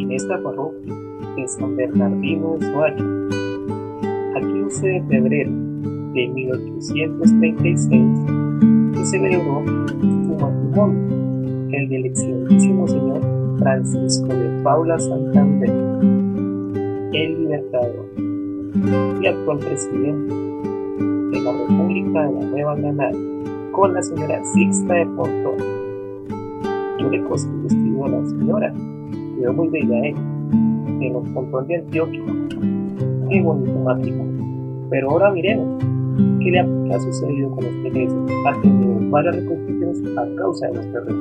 en esta parroquia de San Bernardino de Soacha, a 15 de febrero de 1836, se celebró su matrimonio, el del excelentísimo señor Francisco de Paula Santander, el Libertador y actual presidente de la República de la Nueva Granada, con la señora Sixta de Pontón. Yo le cosí el vestido a la señora, quedó muy bella ella, en los Pontón de Antioquia. Qué bonito matrimonio. Pero ahora miremos qué le ha sucedido con esta iglesia. Ha tenido varias reconstrucciones a causa de los terremotos.